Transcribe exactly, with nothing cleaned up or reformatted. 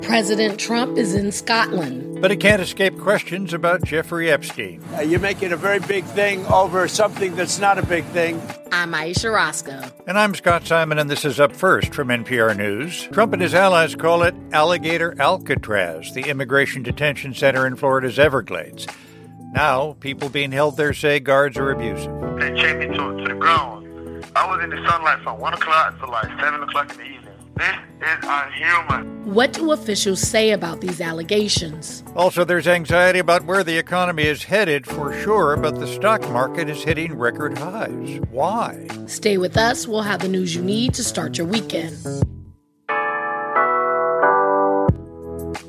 President Trump is in Scotland. But he can't escape questions about Jeffrey Epstein. Uh, you're making a very big thing over something that's not a big thing. I'm Aisha Roscoe. And I'm Scott Simon, and this is Up First from N P R News. Trump and his allies call it Alligator Alcatraz, the immigration detention center in Florida's Everglades. Now, people being held there say guards are abusive. They chained me to, to the ground. I was in the sunlight from one o'clock to like seven o'clock in the evening. This is unhuman. What do officials say about these allegations? Also, there's anxiety about where the economy is headed for sure, but the stock market is hitting record highs. Why? Stay with us. We'll have the news you need to start your weekend.